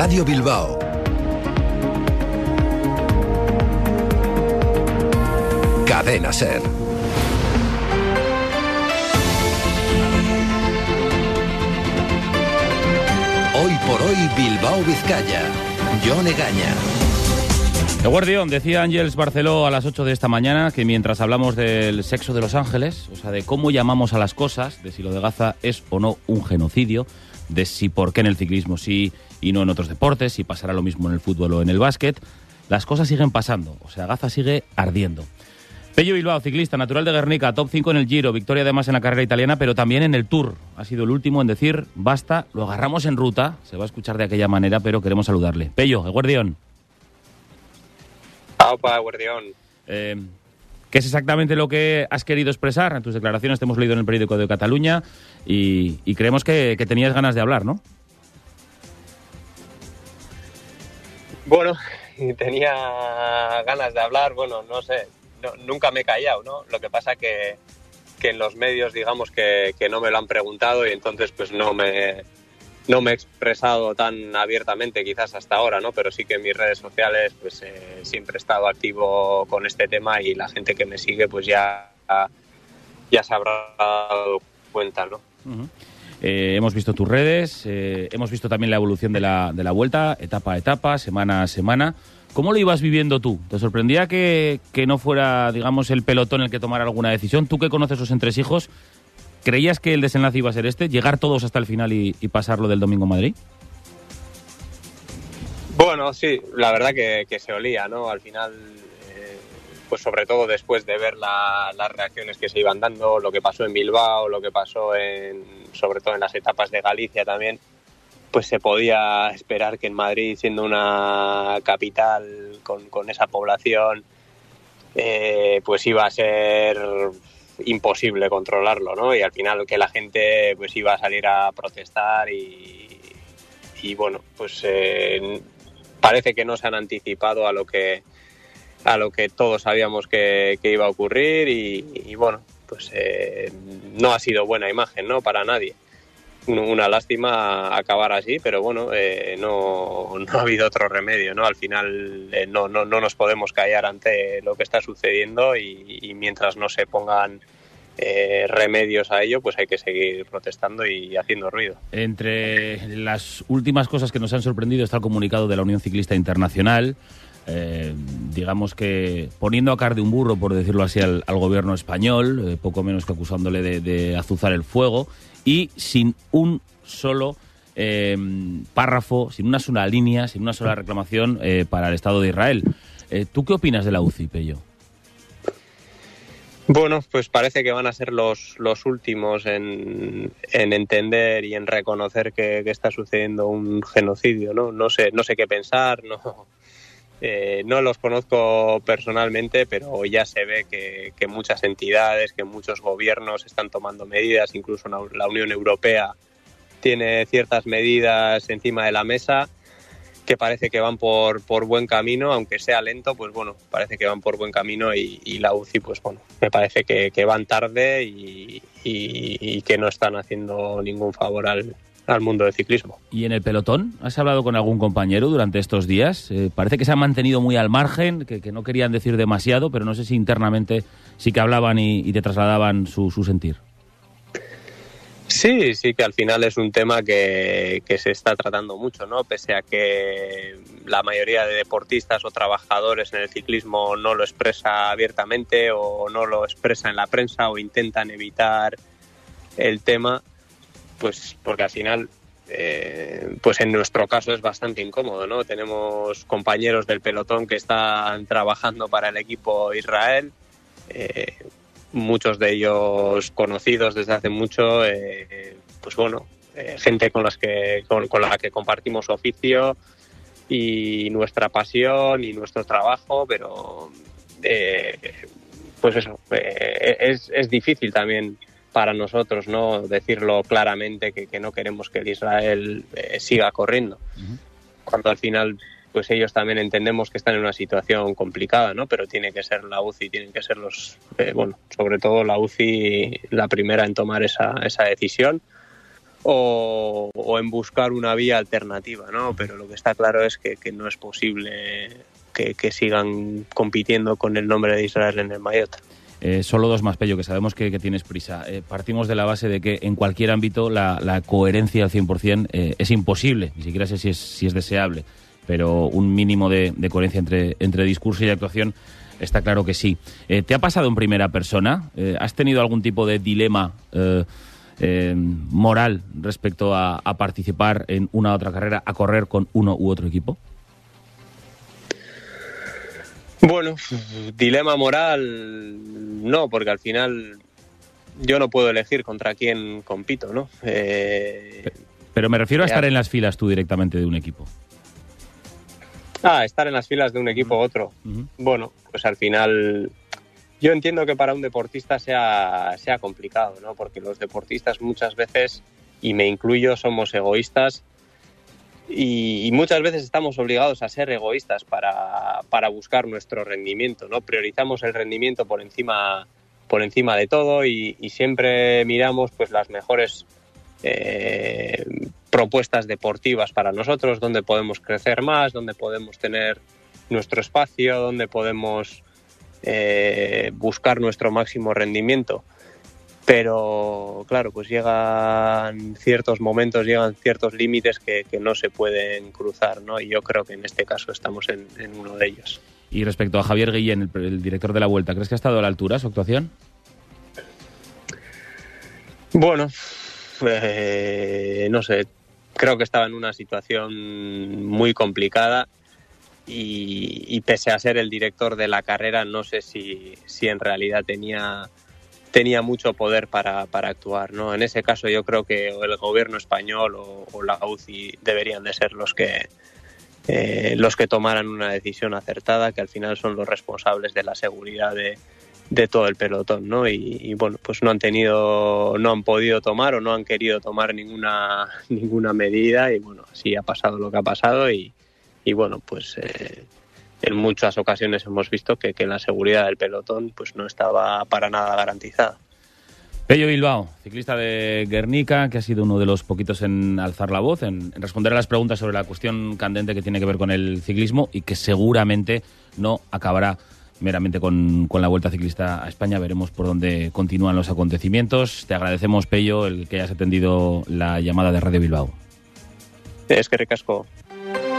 Radio Bilbao. Cadena SER. Hoy por hoy Bilbao Vizcaya. Jon Egaña. Eguerdión, decía Ángeles Barceló a las 8 de esta mañana que mientras hablamos del sexo de los ángeles, o sea, de cómo llamamos a las cosas, de si lo de Gaza es o no un genocidio, de si por qué en el ciclismo sí y no en otros deportes, si pasará lo mismo en el fútbol o en el básquet, las cosas siguen pasando, o sea, Gaza sigue ardiendo. Pello Bilbao, ciclista, natural de Guernica, top 5 en el Giro, victoria además en la carrera italiana, pero también en el Tour. Ha sido el último en decir, basta, lo agarramos en ruta, se va a escuchar de aquella manera, pero queremos saludarle. Pello, Eguerdión. Aupa, Eguerdión. ¿Qué es exactamente lo que has querido expresar? En tus declaraciones te hemos leído en el periódico de Cataluña y creemos que tenías ganas de hablar, ¿no? Bueno, tenía ganas de hablar, bueno, no sé, nunca me he callado, ¿no? Lo que pasa que en los medios, digamos que no me lo han preguntado y entonces pues no me he expresado tan abiertamente quizás hasta ahora, ¿no? Pero sí que en mis redes sociales pues siempre he estado activo con este tema y la gente que me sigue pues ya se habrá dado cuenta, ¿no? Uh-huh. Hemos visto tus redes, hemos visto también la evolución de la vuelta, etapa a etapa, semana a semana. ¿Cómo lo ibas viviendo tú? ¿Te sorprendía que no fuera, digamos, el pelotón el que tomara alguna decisión? Tú que conoces los entresijos, ¿creías que el desenlace iba a ser este? ¿Llegar todos hasta el final y pasarlo del domingo en Madrid? Bueno, sí, la verdad que se olía, ¿no? Al final, pues sobre todo después de ver las reacciones que se iban dando, lo que pasó en Bilbao, lo que pasó sobre todo en las etapas de Galicia también, pues se podía esperar que en Madrid, siendo una capital con esa población, pues iba a ser imposible controlarlo, ¿no? Y al final que la gente pues iba a salir a protestar y bueno, pues parece que no se han anticipado a lo que todos sabíamos que iba a ocurrir y bueno, pues no ha sido buena imagen, ¿no? Para nadie. Una lástima acabar así, pero bueno, no ha habido otro remedio, ¿no? Al final no nos podemos callar ante lo que está sucediendo y mientras no se pongan remedios a ello, pues hay que seguir protestando y haciendo ruido. Entre las últimas cosas que nos han sorprendido está el comunicado de la Unión Ciclista Internacional, digamos que poniendo a car de un burro, por decirlo así, al gobierno español, poco menos que acusándole de azuzar el fuego, y sin un solo párrafo, sin una sola línea, sin una sola reclamación para el Estado de Israel. ¿Tú qué opinas de la UCI, Pello? Bueno, pues parece que van a ser los últimos en entender y en reconocer que está sucediendo un genocidio, ¿no? No sé qué pensar, no los conozco personalmente, pero ya se ve que muchas entidades, que muchos gobiernos están tomando medidas, incluso la Unión Europea tiene ciertas medidas encima de la mesa que parece que van por buen camino, aunque sea lento, pues bueno, parece que van por buen camino y la UCI, pues bueno, me parece que van tarde y que no están haciendo ningún favor al mundo del ciclismo. ¿Y en el pelotón? ¿Has hablado con algún compañero durante estos días? Parece que se han mantenido muy al margen, que no querían decir demasiado, pero no sé si internamente sí que hablaban y te trasladaban su sentir. Sí, que al final es un tema que se está tratando mucho, ¿no? Pese a que la mayoría de deportistas o trabajadores en el ciclismo no lo expresa abiertamente o no lo expresa en la prensa o intentan evitar el tema, pues porque al final, pues en nuestro caso es bastante incómodo, ¿no? Tenemos compañeros del pelotón que están trabajando para el equipo Israel, muchos de ellos conocidos desde hace mucho, pues bueno, gente con la que compartimos oficio y nuestra pasión y nuestro trabajo, pero pues eso, es difícil también para nosotros, ¿no? Decirlo claramente que no queremos que el Israel siga corriendo, cuando al final pues ellos también entendemos que están en una situación complicada, ¿no? Pero tiene que ser la UCI, tienen que ser sobre todo la UCI la primera en tomar esa decisión, o en buscar una vía alternativa, ¿no? Pero lo que está claro es que no es posible que sigan compitiendo con el nombre de Israel en el maillot. Solo dos más, Pello, que sabemos que tienes prisa. Partimos de la base de que en cualquier ámbito la coherencia al 100% es imposible, ni siquiera sé si es deseable, pero un mínimo de coherencia entre discurso y actuación está claro que sí. ¿Te ha pasado en primera persona? ¿Has tenido algún tipo de dilema moral respecto a participar en una u otra carrera, a correr con uno u otro equipo? Bueno, dilema moral no, porque al final yo no puedo elegir contra quién compito, ¿no? Pero me refiero a estar en las filas tú directamente de un equipo. Estar en las filas de un equipo u otro. Uh-huh. Bueno, pues al final yo entiendo que para un deportista sea complicado, ¿no? Porque los deportistas muchas veces, y me incluyo, somos egoístas y muchas veces estamos obligados a ser egoístas para buscar nuestro rendimiento, ¿no? Priorizamos el rendimiento por encima de todo y siempre miramos pues las mejores propuestas deportivas para nosotros, donde podemos crecer más, donde podemos tener nuestro espacio, donde podemos buscar nuestro máximo rendimiento. Pero claro, pues llegan ciertos momentos, llegan ciertos límites que no se pueden cruzar, ¿no? Y yo creo que en este caso estamos en uno de ellos. Y respecto a Javier Guillén, el director de la Vuelta, ¿crees que ha estado a la altura su actuación? Bueno, no sé, creo que estaba en una situación muy complicada y pese a ser el director de la carrera, no sé si en realidad tenía mucho poder para actuar, ¿no? En ese caso yo creo que el gobierno español o la UCI deberían de ser los que tomaran una decisión acertada, que al final son los responsables de la seguridad de todo el pelotón, ¿no? Y bueno, pues no han podido tomar o no han querido tomar ninguna medida y bueno, así ha pasado lo que ha pasado y bueno, pues en muchas ocasiones hemos visto que la seguridad del pelotón pues no estaba para nada garantizada. Pello Bilbao, ciclista de Guernica, que ha sido uno de los poquitos en alzar la voz, en responder a las preguntas sobre la cuestión candente que tiene que ver con el ciclismo y que seguramente no acabará meramente con la Vuelta Ciclista a España. Veremos por dónde continúan los acontecimientos. Te agradecemos, Pello, el que hayas atendido la llamada de Radio Bilbao. Es que ricasco.